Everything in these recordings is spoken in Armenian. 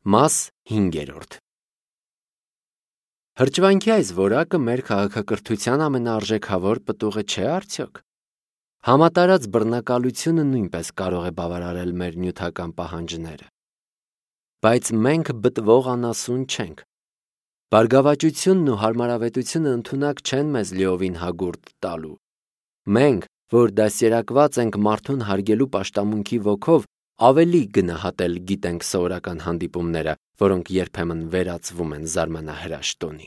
Մաս 5. Հրճվանքի այս որակը մեր քաղաքակրթության ամենաարժեքավոր պտուղը չէ արդյոք։ Համատարած բռնակալությունը նույնպես կարող է բավարարել մեր նյութական պահանջները։ Բայց մենք բտվող անասուն չենք։ Բարգավաճությունն ու հարմարավետությունը ընդունակ չեն մեզ լիովին հագուրդ տալու։ Մենք, որ դաստիարակված ենք մարդուն հարգելու պաշտամունքի ոգով, ավելի գնահատել գիտենք սովորական հանդիպումները, որոնք երբեմն վերածվում են զարմանահրաշ տոնի։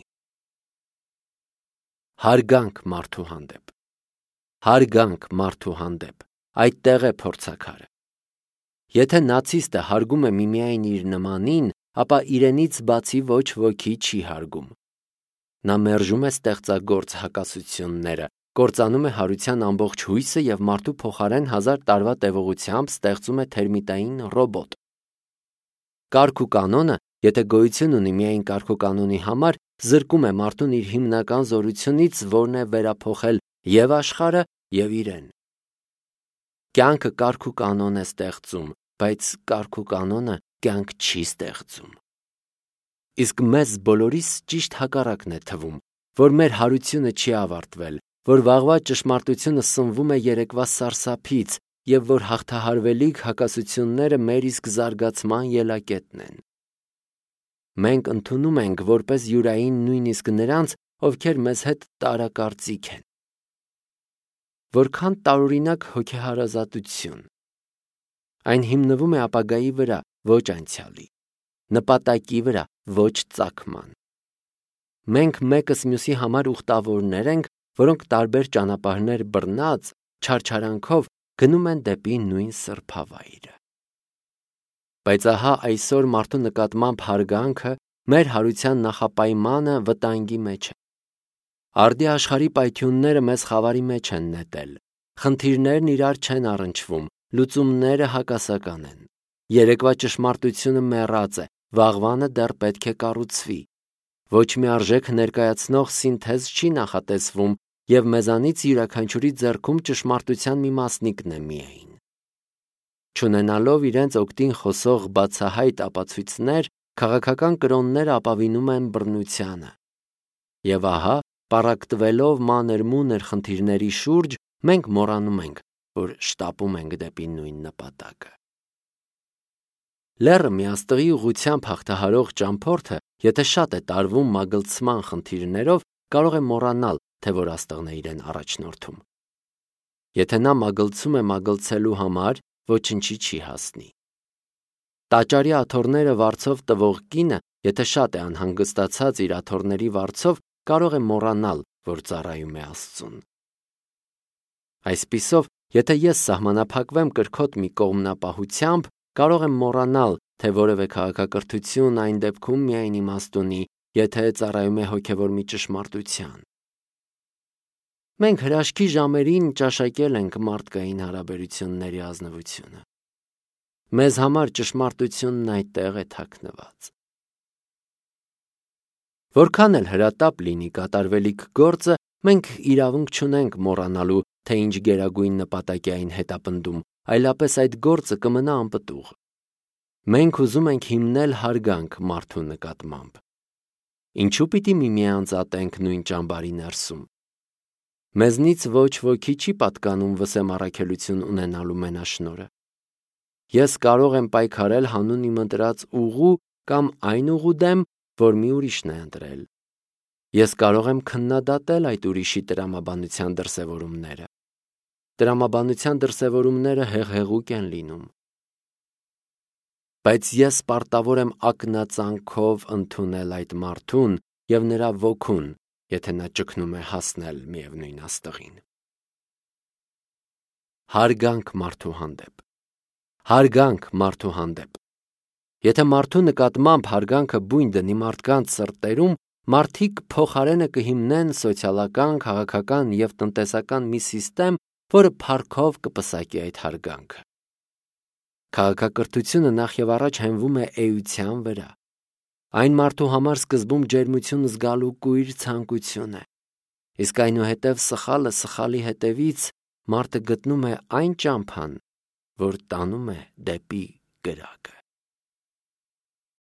Հարգանք մարդու հանդեպ։ Հարգանք մարդու հանդեպ, այդտեղ է փորձաքարը։ Եթե նացիստը հարգում է միմիայն իր նմանին, ապա իրենից բացի ոչ ոքի չի հարգում։ Նա մերժում է ստեղծագործ հակասությունները, կործանում է հարության ամբողջ հույսը և մարդու փոխարեն 1000 տարվա տևողությամբ ստեղծում է թերմիտային ռոբոտ։ Կարգ ու կանոնը, եթե գոյություն ունի միայն կարգուկանոնի համար, զրկում է մարդուն իր հիմնական զորությունից, որն է վերափոխել և աշխարհը, և իրեն։ Կյանքը կարգ ու կանոն է ստեղծում, բայց կարգ ու կանոնը կյանք չի ստեղծում։ Իսկ մեզ բոլորիս ճիշտ հակառակն է թվում, որ մեր հարությունը չի ավարտվել, որ վաղվա ճշմարտությունը սնվում է երեկվա սարսափից և որ հաղթահարվելիք հակասությունները մեր իսկ զարգացման ելակետն են։ Մենք ընդունում ենք որպես յուրային նույնիսկ նրանց, ովքեր մեզ հետ տարակարծիք են։ Որքան տարօրինակ հոգեհարազատություն։ Այն հիմնվում է ապագայի վրա, ոչ անցյալի, նպատակի վրա, ոչ ծագման։ Մենք մեկս մյուսի համար ուխտավորներ ենք, որոնք տարբեր ճանապարհներ բռնած, չարչարանքով գնում են դեպի նույն սրբավայրը։ Բայց ահա այսօր մարդու նկատմամբ հարգանքը, մեր հարության նախապայմանը վտանգի մեջ է։ Արդի աշխարհի պայթյունները մեզ խավարի մեջ են նետել, խնդիրներն իրար չեն առնչվում, լուծումները հակասական են։ Երեկվա ճշմարտությունը մեռած է, վաղվանը դեռ պետք է կառուցվի։ Ոչ մի արժեք ներկայացնող սինթեզ չի նախատեսվում, և մեզանից յուրաքանչյուրի ձեռքում ճշմարտության մի մասնիկն է միայն։ Չունենալով իրենց օգտին խոսող բացահայտ ապացույցներ, քաղաքական կրոնները ապավինում են բռնությանը։ Եվ ահա, պառակտվելով մանր-մունր խնդիրների շուրջ, մենք մոռանում ենք, որ շտապում ենք դեպի նույն նպատակը։ Լեռը միաստղի ուղղությամբ հաղթահարող ճամփորդը, եթե շատ է տարվում մագլցման խնդիրներով, կարող է մոռանալ, թե որ աստղն է իրեն առաջնորդում։ Եթե նա մագլցում է մագլցելու համար, ոչնչի չի հասնի։ Տաճարի աթոռները վարձով տվող կինը, եթե շատ է անհանգստացած իր աթոռների վարձով, կարող է մոռանալ, որ ծառայում է Աստծուն։ Այսպիսով, եթե ես սահմանափակվեմ կրքոտ մի կողմնապահությամբ, կարող եմ մոռանալ, թե որևէ քաղաքակրթություն այն դեպքում միայն իմաստ ունի, եթե ծառայում է հոգևոր մի ճշմարտության։ Մենք հրաշքի ժամերին ճաշակել ենք մարդկային հարաբերությունների ազնվությունը։ Մեզ համար ճշմարտությունն այդտեղ է թաքնված։ Որքան էլ հրատապ լինի կատարվելիք գործը, մենք իրավունք չունենք մոռանալու, թե ինչ գերագույն նպատակ է այն հետապնդում, այլապես այդ գործը կմնա անպտուղ։ Մենք ուզում ենք հիմնել հարգանք մարդու նկատմամբ։ Ինչու պիտի միմյանց ատենք նույն ճամբարի ներսում։ Մեզնից ոչ ոքի չի պատկանում վսեմ առաքելություն ունենալու մենաշնորհը։ Ես կարող եմ պայքարել հանուն իմ ընտրած ուղու կամ այն ուղու դեմ, որ մի ուրիշն է ընտրել։ Ես կարող եմ քննադատել այդ ուրիշի տրամաբանության դրսևորումները։ Տրամաբանության դրսևորումները հեղեղուկ են լինում։ Բայց ես պարտավոր եմ ակնածանքով ընդունել այդ մարդուն և նրա ոգուն, եթե նա ճգնում է հասնել միևնույն աստղին։ Հարգանք մարդու հանդեպ։ Հարգանք մարդու հանդեպ։ Եթե մարդու նկատմամբ հարգանքը բույն դնի մարդկանց սրտերում, մարդիկ փոխարենը կհիմնեն սոցիալական, քաղաքական և տնտեսական մի սիստեմ, որը փառքով կպսակի այդ հարգանքը։ Քաղաքակրթությունը նախևառաջ հենվում է էության վրա։ Այն մարդու համար սկզբում ջերմություն զգալու կույր ցանկություն է։ Իսկ այնուհետև սխալը սխալի հետևից մարդը գտնում է այն ճամփան, որ տանում է դեպի կրակը։